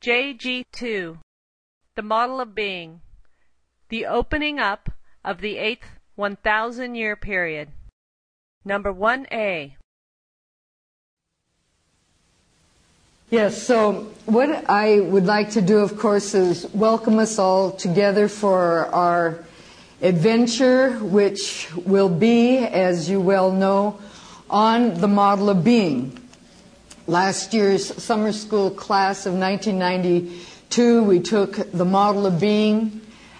JG2, the model of being, the opening up of the 8th 1,000-year period. Number 1A. Yes, so what I would like to do, of course, is welcome us all together for our adventure, which will be, as you well know, on the model of being. Last year's summer school class of 1992, we took the model of being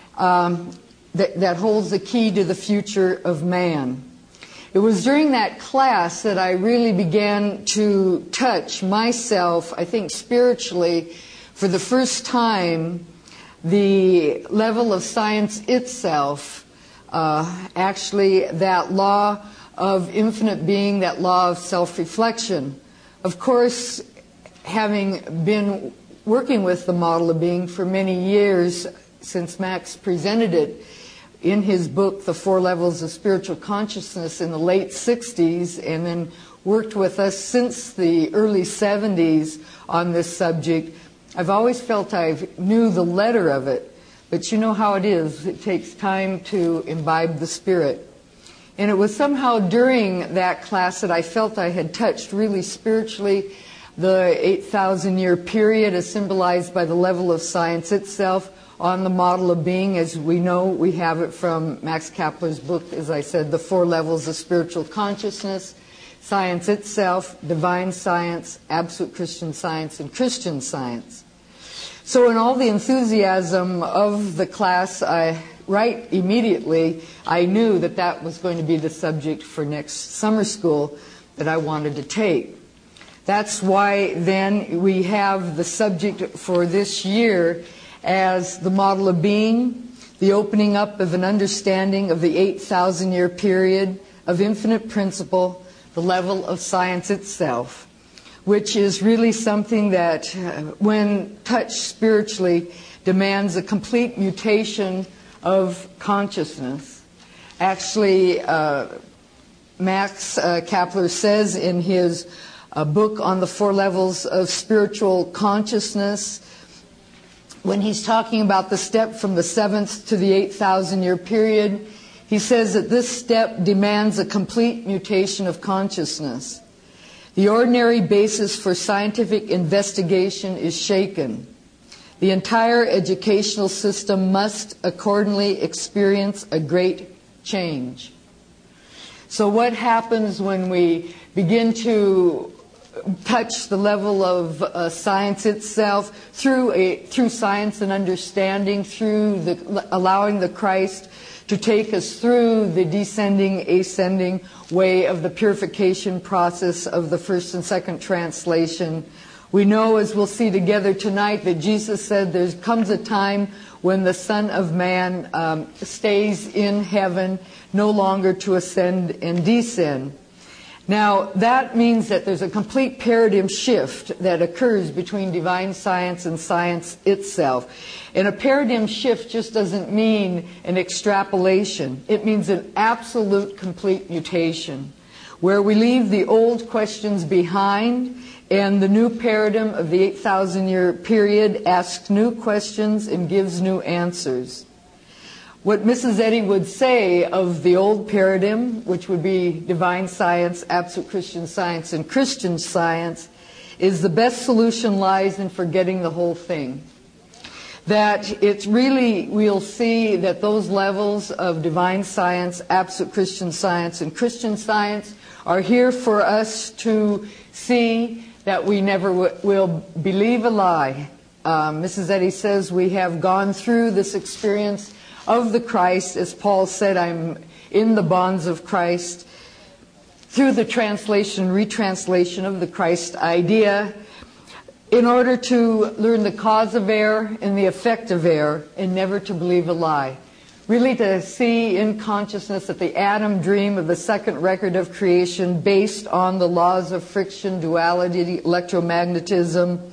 that holds the key to the future of man. It was during that class that I really began to touch myself, I think spiritually, for the first time, the level of science itself, actually that law of infinite being, that law of self-reflection. Of course, having been working with the model of being for many years, since Max presented it in his book, The Four Levels of Spiritual Consciousness, in the late 60s, and then worked with us since the early 70s on this subject, I've always felt I knew the letter of it, but you know how it is. It takes time to imbibe the spirit. And it was somehow during that class that I felt I had touched really spiritually the 8,000-year period as symbolized by the level of science itself on the model of being. As we know, we have it from Max Kapler's book, as I said, The Four Levels of Spiritual Consciousness, science itself, divine science, absolute Christian science, and Christian science. So in all the enthusiasm of the class, right immediately, I knew that that was going to be the subject for next summer school that I wanted to take. That's why then we have the subject for this year as the model of being, the opening up of an understanding of the 8,000-year period of infinite principle, the level of science itself, which is really something that, when touched spiritually, demands a complete mutation of consciousness. Actually, Max Kapler says in his book on the Four Levels of Spiritual Consciousness, when he's talking about the step from the 7th to the 8,000-year period, he says that this step demands a complete mutation of consciousness. The ordinary basis for scientific investigation is shaken. The entire educational system must accordingly experience a great change. So what happens when we begin to touch the level of science itself through science and understanding, through allowing the Christ to take us through the descending, ascending way of the purification process of the first and second translation? We know, as we'll see together tonight, that Jesus said there comes a time when the Son of Man stays in heaven, no longer to ascend and descend. Now, that means that there's a complete paradigm shift that occurs between divine science and science itself. And a paradigm shift just doesn't mean an extrapolation. It means an absolute, complete mutation, where we leave the old questions behind, and the new paradigm of the 8,000-year period asks new questions and gives new answers. What Mrs. Eddy would say of the old paradigm, which would be divine science, absolute Christian science, and Christian science, is the best solution lies in forgetting the whole thing. That it's really, we'll see that those levels of divine science, absolute Christian science, and Christian science are here for us to see that we never will believe a lie. Mrs. Eddy says we have gone through this experience of the Christ, as Paul said, I'm in the bonds of Christ, through the translation, retranslation of the Christ idea, in order to learn the cause of error and the effect of error, and never to believe a lie. Really to see in consciousness that the Adam dream of the second record of creation, based on the laws of friction, duality, electromagnetism,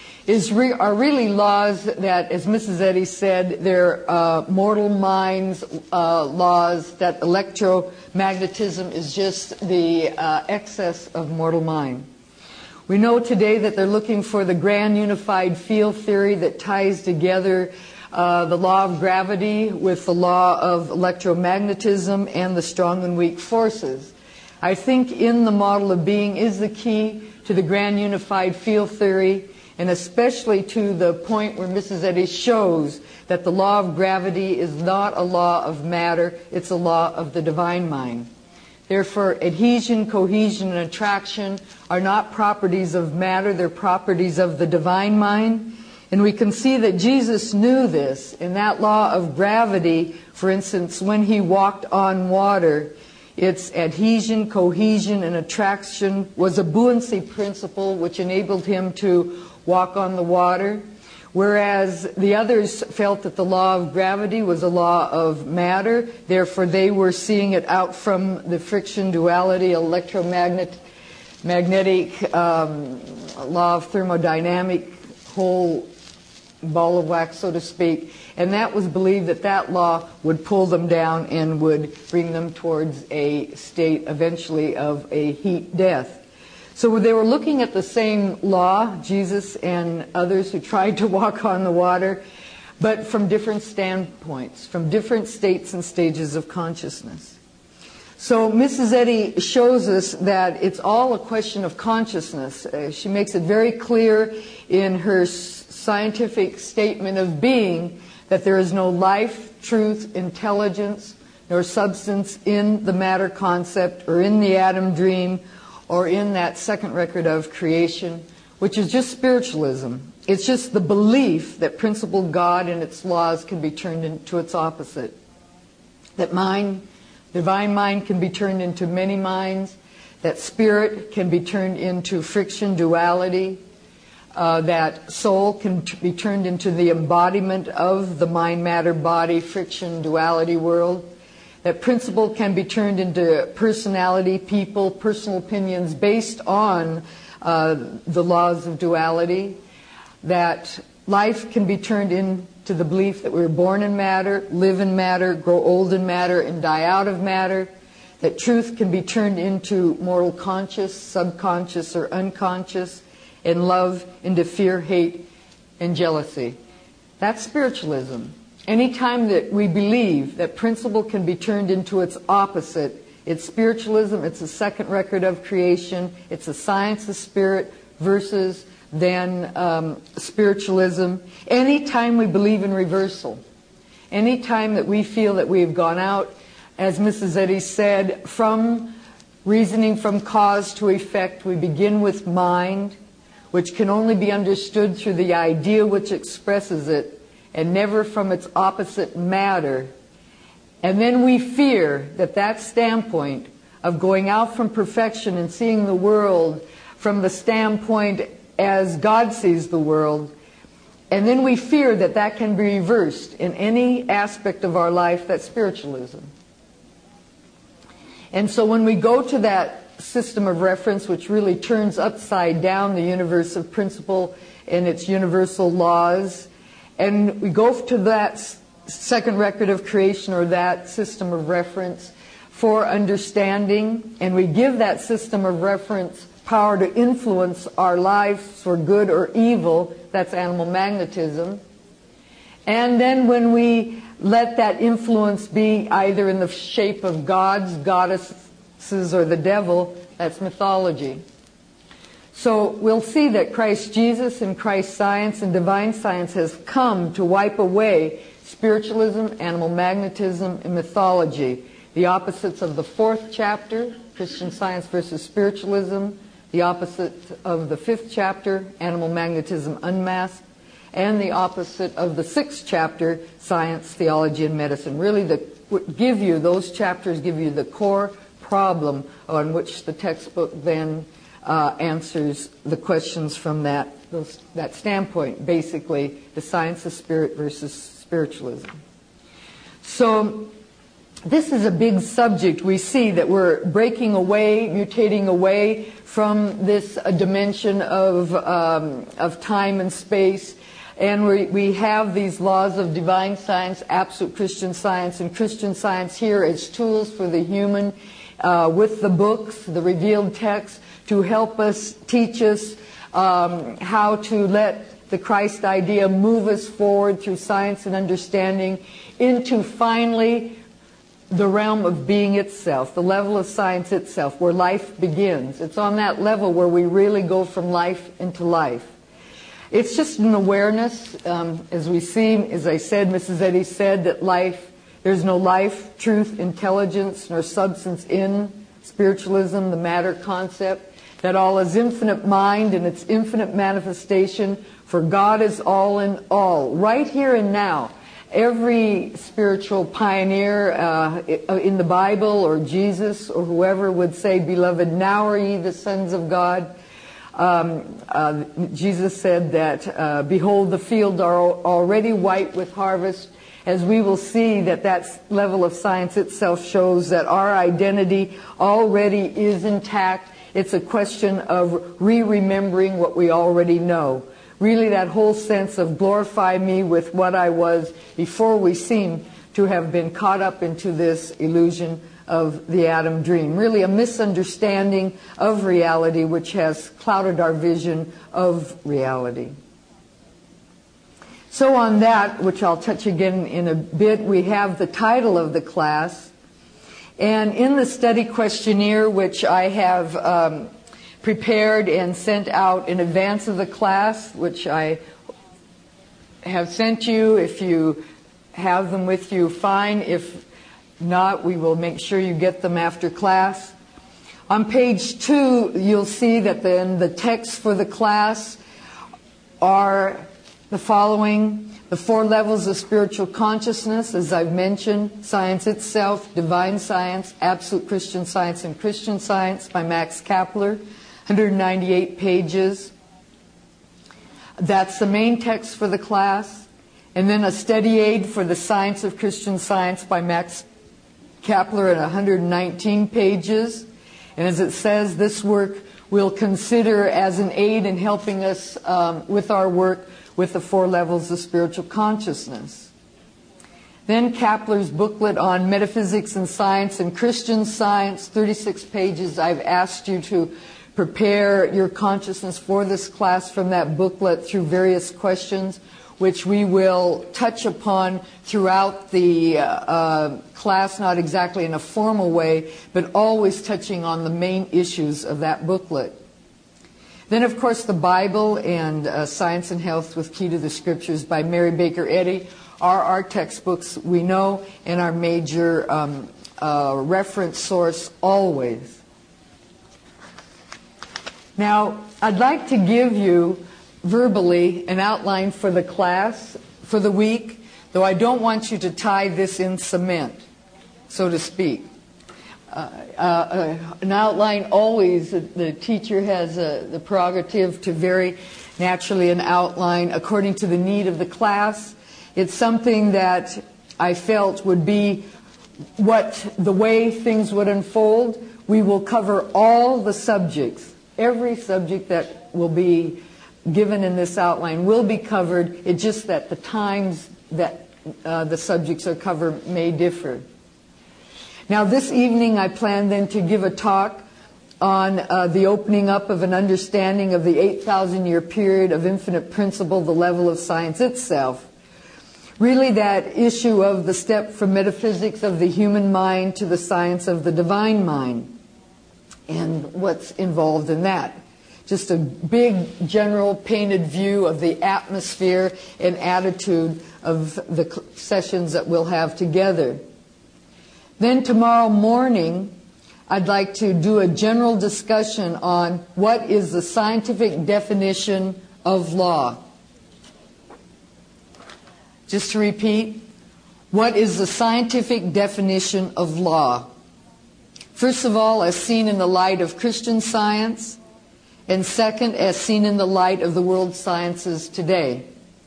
are really laws that, as Mrs. Eddy said, they're mortal minds laws, that electromagnetism is just the excess of mortal mind. We know today that they're looking for the grand unified field theory that ties together the law of gravity with the law of electromagnetism and the strong and weak forces. I think in the model of being is the key to the grand unified field theory, and especially to the point where Mrs. Eddy shows that the law of gravity is not a law of matter, it's a law of the divine mind. Therefore, adhesion, cohesion, and attraction are not properties of matter, they're properties of the divine mind. And we can see that Jesus knew this. In that law of gravity, for instance, when he walked on water, its adhesion, cohesion, and attraction was a buoyancy principle which enabled him to walk on the water, whereas the others felt that the law of gravity was a law of matter. Therefore, they were seeing it out from the friction, duality, magnetic law of thermodynamic, whole ball of wax, so to speak. And that was believed that that law would pull them down and would bring them towards a state eventually of a heat death. So they were looking at the same law, Jesus and others who tried to walk on the water, but from different standpoints, from different states and stages of consciousness. So Mrs. Eddy shows us that it's all a question of consciousness. She makes it very clear in her scientific statement of being that there is no life, truth, intelligence, nor substance in the matter concept or in the atom dream or in that second record of creation, which is just spiritualism. It's just the belief that principle God and its laws can be turned into its opposite. That mind, divine mind, can be turned into many minds. That spirit can be turned into friction, duality. That soul can be turned into the embodiment of the mind, matter, body, friction, duality world. That principle can be turned into personality, people, personal opinions based on the laws of duality. That life can be turned into the belief that we were born in matter, live in matter, grow old in matter, and die out of matter. That truth can be turned into moral conscious, subconscious, or unconscious, and love into fear, hate, and jealousy. That's spiritualism. Anytime that we believe that principle can be turned into its opposite, it's spiritualism, it's a second record of creation, it's a science of spirit versus then spiritualism. Anytime we believe in reversal, anytime that we feel that we have gone out, as Mrs. Eddy said, from reasoning from cause to effect, we begin with mind, which can only be understood through the idea which expresses it, and never from its opposite matter. And then we fear that that standpoint of going out from perfection and seeing the world from the standpoint as God sees the world, and then we fear that that can be reversed in any aspect of our life, that's spiritualism. And so when we go to that system of reference, which really turns upside down the universe of principle and its universal laws, and we go to that second record of creation or that system of reference for understanding, and we give that system of reference power to influence our lives for good or evil, that's animal magnetism. And then when we let that influence be either in the shape of gods, goddesses, or the devil, that's mythology. So we'll see that Christ Jesus and Christ science and divine science has come to wipe away spiritualism, animal magnetism, and mythology, the opposites of the fourth chapter, Christian Science versus Spiritualism, the opposite of the fifth chapter, Animal Magnetism Unmasked, and the opposite of the sixth chapter, Science, Theology, and Medicine. Really, those chapters give you the core problem on which the textbook then answers the questions from that standpoint, basically the science of spirit versus spiritualism. So this is a big subject. We see that we're breaking away, mutating away from this dimension of time and space, and we have these laws of divine science, absolute Christian science, and Christian science here as tools for the human with the books, the revealed text, to help us, teach us how to let the Christ idea move us forward through science and understanding into finally the realm of being itself, the level of science itself, where life begins. It's on that level where we really go from life into life. It's just an awareness, as we see, as I said, Mrs. Eddy said, that there's no life, truth, intelligence, nor substance in spiritualism, the matter concept, that all is infinite mind and its infinite manifestation, for God is all in all, right here and now. Every spiritual pioneer in the Bible or Jesus or whoever would say, "Beloved, now are ye the sons of God." Jesus said that, "Behold, the fields are already white with harvest." As we will see, that level of science itself shows that our identity already is intact. It's a question of remembering what we already know. Really, that whole sense of glorify me with what I was before we seem to have been caught up into this illusion of the Adam dream. Really a misunderstanding of reality which has clouded our vision of reality. So on that, which I'll touch again in a bit, we have the title of the class. And in the study questionnaire, which I have prepared and sent out in advance of the class, which I have sent you. If you have them with you, fine. If not, we will make sure you get them after class. On page 2, you'll see that then the texts for the class are the following: the 4 levels of spiritual consciousness, as I've mentioned, science itself, divine science, absolute Christian science, and Christian science by Max Kapler. 198 pages. That's the main text for the class. And then a study aid for the Science of Christian Science by Max Kapler at 119 pages. And as it says, this work we'll consider as an aid in helping us with our work with the 4 levels of spiritual consciousness. Then Kapler's booklet on metaphysics and science and Christian science, 36 pages. I've asked you to prepare your consciousness for this class from that booklet through various questions, which we will touch upon throughout the class, not exactly in a formal way, but always touching on the main issues of that booklet. Then, of course, the Bible and Science and Health with Key to the Scriptures by Mary Baker Eddy are our textbooks we know and our major reference source always. Now, I'd like to give you verbally an outline for the class for the week, though I don't want you to tie this in cement, so to speak. An outline always, the teacher has the prerogative to vary naturally an outline according to the need of the class. It's something that I felt would be the way things would unfold. We will cover all the subjects. Every subject that will be given in this outline will be covered. It's just that the times that the subjects are covered may differ. Now, this evening I plan then to give a talk on the opening up of an understanding of the 8,000-year period of infinite principle, the level of science itself. Really that issue of the step from metaphysics of the human mind to the science of the divine mind, and what's involved in that. Just a big general painted view of the atmosphere and attitude of the sessions that we'll have together. Then tomorrow morning, I'd like to do a general discussion on what is the scientific definition of law. Just to repeat, what is the scientific definition of law? First of all, as seen in the light of Christian science, and second, as seen in the light of the world sciences today.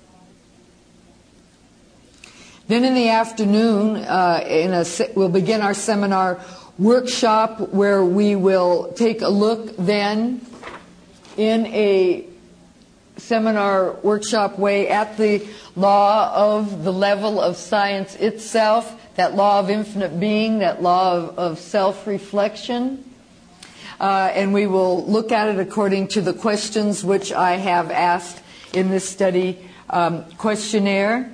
Then in the afternoon, we'll begin our seminar workshop where we will take a look then in a seminar workshop way at the law of the level of science itself, that law of infinite being, that law of self-reflection. and we will look at it according to the questions which I have asked in this study questionnaire.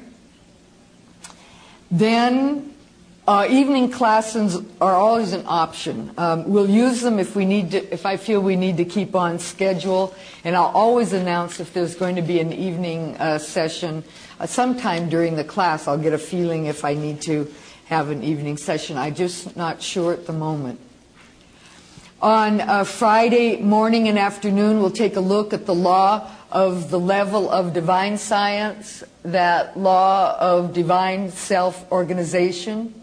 Then evening classes are always an option. We'll use them if I feel we need to keep on schedule, and I'll always announce if there's going to be an evening session sometime during the class. I'll get a feeling if I need to have an evening session. I'm just not sure at the moment. On Friday morning and afternoon, we'll take a look at the law of the level of divine science, that law of divine self-organization,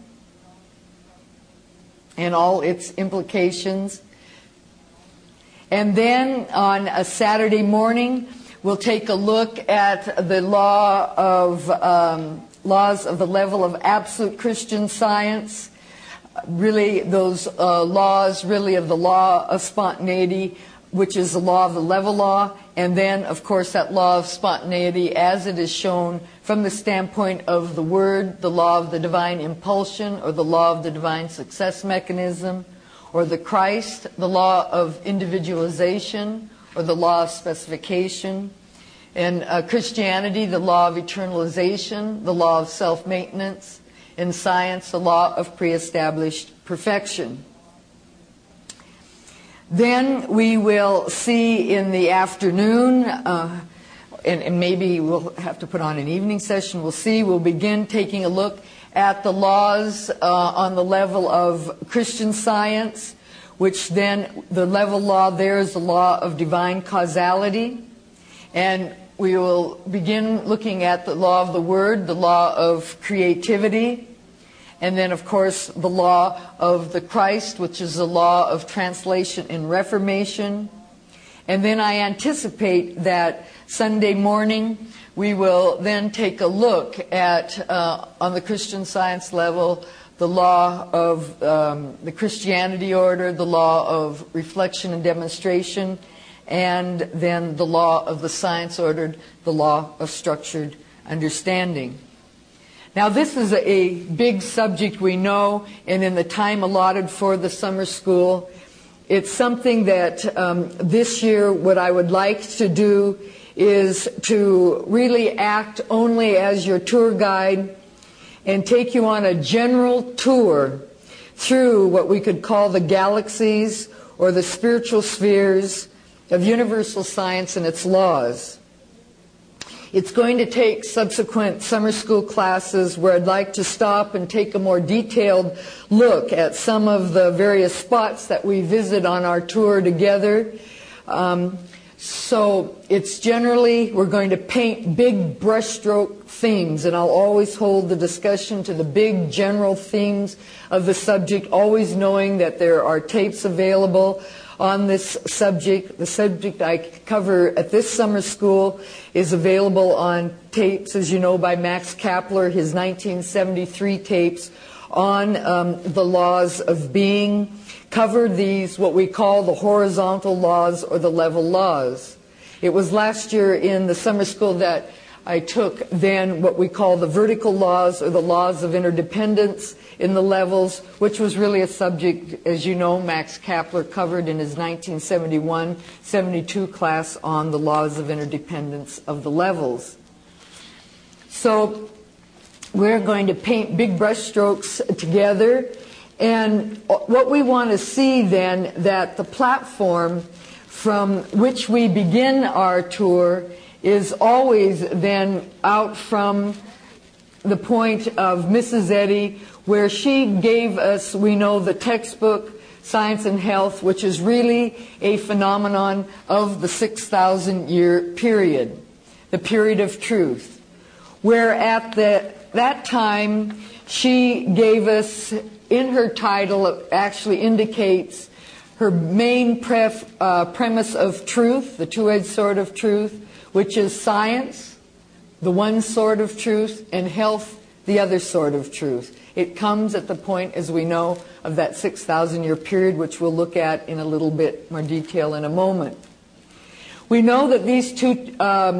and all its implications. And then on a Saturday morning, we'll take a look at the laws of the level of absolute Christian science, really those laws really of the law of spontaneity, which is the law of the level law, and then, of course, that law of spontaneity as it is shown from the standpoint of the Word, the law of the divine impulsion, or the law of the divine success mechanism, or the Christ, the law of individualization, or the law of specification. In Christianity, the law of eternalization, the law of self-maintenance. In science, the law of pre-established perfection. Then we will see in the afternoon, and maybe we'll have to put on an evening session, we'll begin taking a look at the laws on the level of Christian science, which then the level law there is the law of divine causality. And we will begin looking at the law of the Word, the law of creativity, and then, of course, the law of the Christ, which is the law of translation and reformation. And then I anticipate that Sunday morning we will then take a look at, on the Christian science level, the law of the Christianity order, the law of reflection and demonstration, and then the law of the science ordered, the law of structured understanding. Now, this is a big subject, we know, and in the time allotted for the summer school, it's something that this year what I would like to do is to really act only as your tour guide and take you on a general tour through what we could call the galaxies or the spiritual spheres of universal science and its laws. It's going to take subsequent summer school classes where I'd like to stop and take a more detailed look at some of the various spots that we visit on our tour together. So it's generally, we're going to paint big brushstroke themes, and I'll always hold the discussion to the big general themes of the subject, always knowing that there are tapes available on this subject. The subject I cover at this summer school is available on tapes, as you know, by Max Kapler, his 1973 tapes on the laws of being. Covered these, what we call the horizontal laws or the level laws. It was last year in the summer school that I took then what we call the vertical laws or the laws of interdependence in the levels, which was really a subject, as you know, Max Kapler covered in his 1971-72 class on the laws of interdependence of the levels. So we're going to paint big brush strokes together, and what we want to see then, that the platform from which we begin our tour is always then out from the point of Mrs. Eddy, where she gave us, we know, the textbook, Science and Health, which is really a phenomenon of the 6,000-year period, the period of truth, where at that time she gave us, in her title, it actually indicates her main premise of truth, the two-edged sword of truth, which is science, the one sword of truth, and health, the other sword of truth. It comes at the point, as we know, of that 6,000-year period, which we'll look at in a little bit more detail in a moment. We know that these two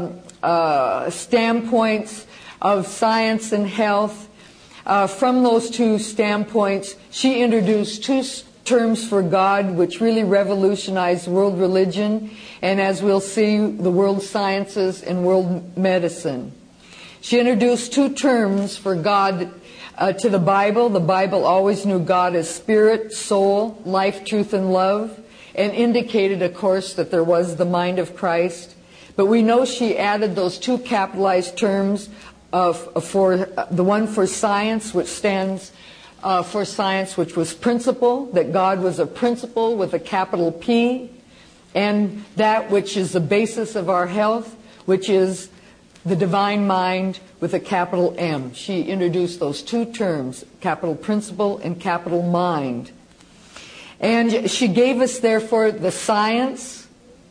standpoints of science and health, from those two standpoints, she introduced terms for God which really revolutionized world religion, and as we'll see, the world sciences and world medicine. She introduced 2 terms for God to the Bible. The Bible always knew God as spirit, soul, life, truth, and love, and indicated, of course, that there was the mind of Christ. But we know she added those 2 capitalized terms for the one for science, which stands for science, which was principle, that God was a principle with a capital P, and that which is the basis of our health, which is the divine mind with a capital M. She introduced those 2 terms, capital principle and capital mind. And she gave us, therefore, the science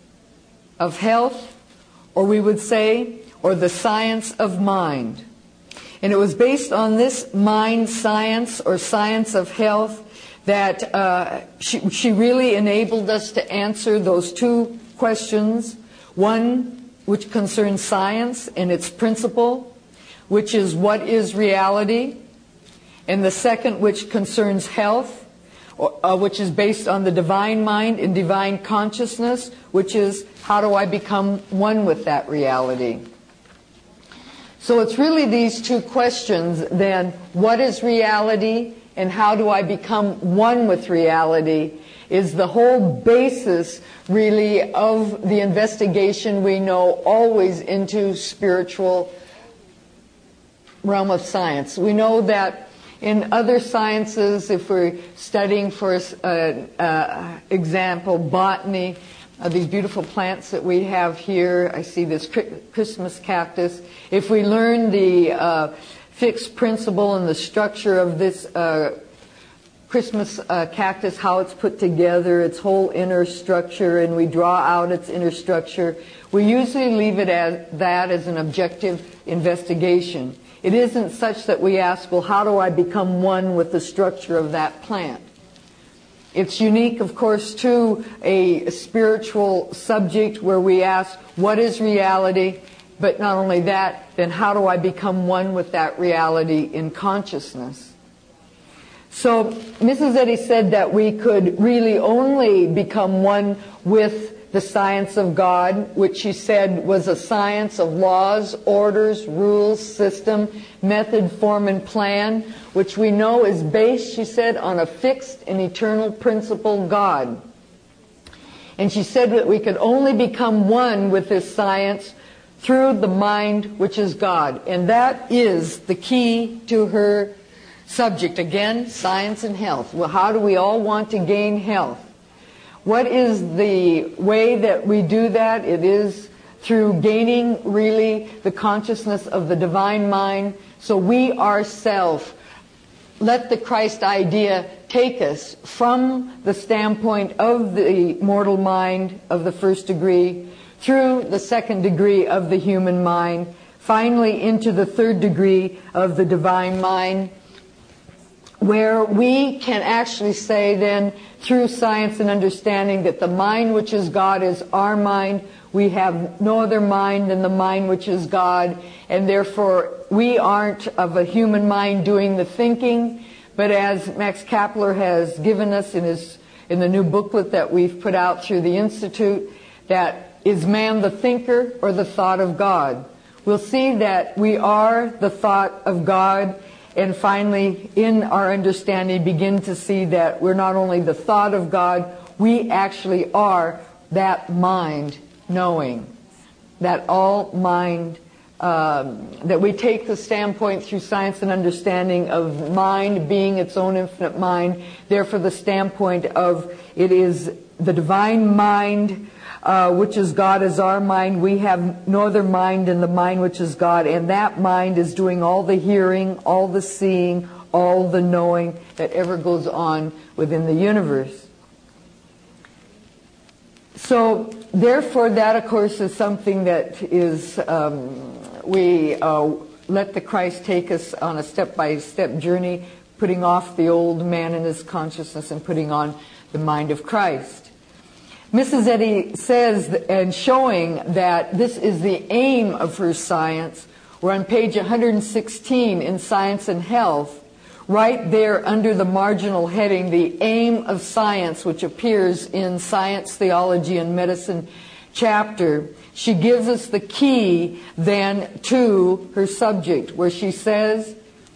of health, or we would say, or the science of mind. And it was based on this mind science, or science of health, that she really enabled us to answer those 2 questions. One, which concerns science and its principle, which is what is reality, and the second, which concerns health, which is based on the divine mind and divine consciousness, which is how do I become one with that reality. So it's really these 2 questions then, what is reality and how do I become one with reality, is the whole basis really of the investigation we know always into spiritual realm of science. We know that in other sciences, if we're studying, for example, botany, these beautiful plants that we have here, I see this Christmas cactus. If we learn the fixed principle and the structure of this Christmas cactus, how it's put together, its whole inner structure, and we draw out its inner structure, we usually leave it as that as an objective investigation. It isn't such that we ask, well, how do I become one with the structure of that plant? It's unique, of course, to a spiritual subject where we ask, what is reality? But not only that, then how do I become one with that reality in consciousness? So Mrs. Eddy said that we could really only become one with the science of God, which she said was a science of laws, orders, rules, system, method, form, and plan, which we know is based, she said, on a fixed and eternal principle, God. And she said that we could only become one with this science through the mind, which is God. And that is the key to her subject. Again, science and health. Well, how do we all want to gain health? What is the way that we do that? It is through gaining really the consciousness of the divine mind. So we ourselves let the Christ idea take us from the standpoint of the mortal mind of the first degree through the second degree of the human mind, finally into the third degree of the divine mind, where we can actually say then, through science and understanding, that the mind which is God is our mind. We have no other mind than the mind which is God, and therefore we aren't of a human mind doing the thinking, but as Max Kapler has given us in the new booklet that we've put out through the Institute, that is man the thinker or the thought of God? We'll see that we are the thought of God, and finally, in our understanding, begin to see that we're not only the thought of God, we actually are that mind knowing. That all mind, that we take the standpoint through science and understanding of mind being its own infinite mind, therefore the standpoint of it is the divine mind, which is God is our mind. We have no other mind than the mind which is God, and that mind is doing all the hearing, all the seeing, all the knowing that ever goes on within the universe. So therefore that, of course, is something that is we let the Christ take us on a step-by-step journey, putting off the old man and his consciousness and putting on the mind of Christ. Mrs. Eddy says, and showing that this is the aim of her science, we're on page 116 in Science and Health, right there under the marginal heading, the aim of science, which appears in Science, Theology, and Medicine chapter, she gives us the key then to her subject, where she says,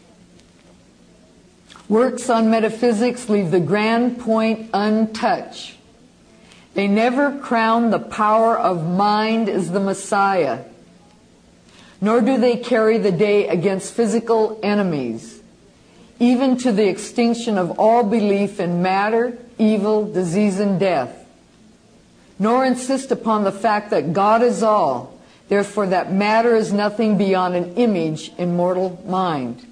works on metaphysics leave the grand point untouched. They never crown the power of mind as the Messiah, nor do they carry the day against physical enemies, even to the extinction of all belief in matter, evil, disease, and death, nor insist upon the fact that God is all, therefore that matter is nothing beyond an image in mortal mind.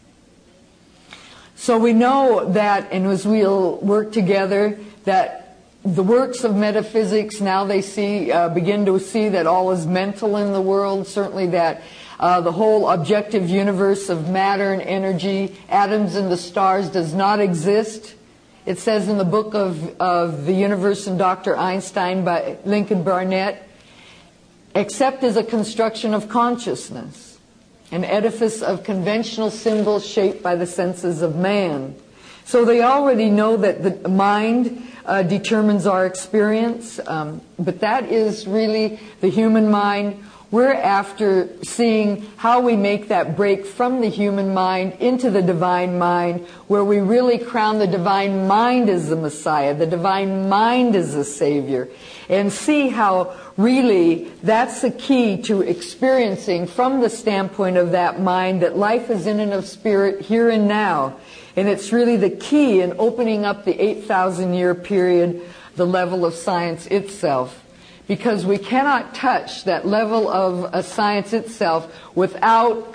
So we know that, and as we'll work together, that the works of metaphysics, now they begin to see that all is mental in the world, certainly that the whole objective universe of matter and energy, atoms and the stars, does not exist. It says in the book of The Universe and Dr. Einstein by Lincoln Barnett, except as a construction of consciousness, an edifice of conventional symbols shaped by the senses of man. So they already know that the mind determines our experience, but that is really the human mind. We're after seeing how we make that break from the human mind into the divine mind, where we really crown the divine mind as the Messiah, the divine mind as the Savior, and see how really that's the key to experiencing from the standpoint of that mind that life is in and of spirit here and now. And it's really the key in opening up the 8,000-year period, the level of science itself. Because we cannot touch that level of a science itself without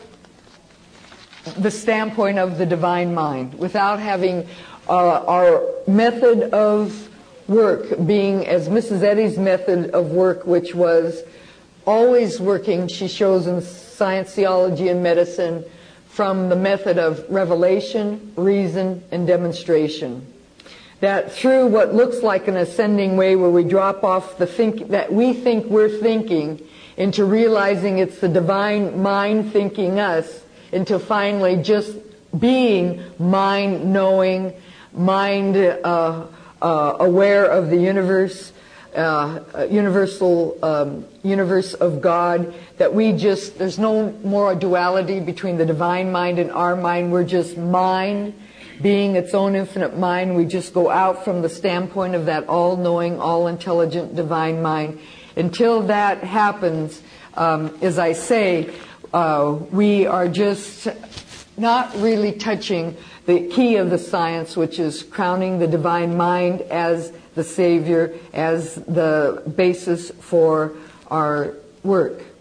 the standpoint of the divine mind, without having our method of work being as Mrs. Eddy's method of work, which was always working, she shows in Science, Theology, and Medicine, from the method of revelation, reason, and demonstration. That through what looks like an ascending way where we drop off the that we think we're thinking into realizing it's the divine mind thinking us, into finally just being mind knowing, mind aware of the universe, universal universe of God, that there's no more a duality between the divine mind and our mind. We're just mind, being its own infinite mind. We just go out from the standpoint of that all-knowing, all-intelligent divine mind. Until that happens, as I say, we are just not really touching the key of the science, which is crowning the divine mind as the Savior, as the basis for our work.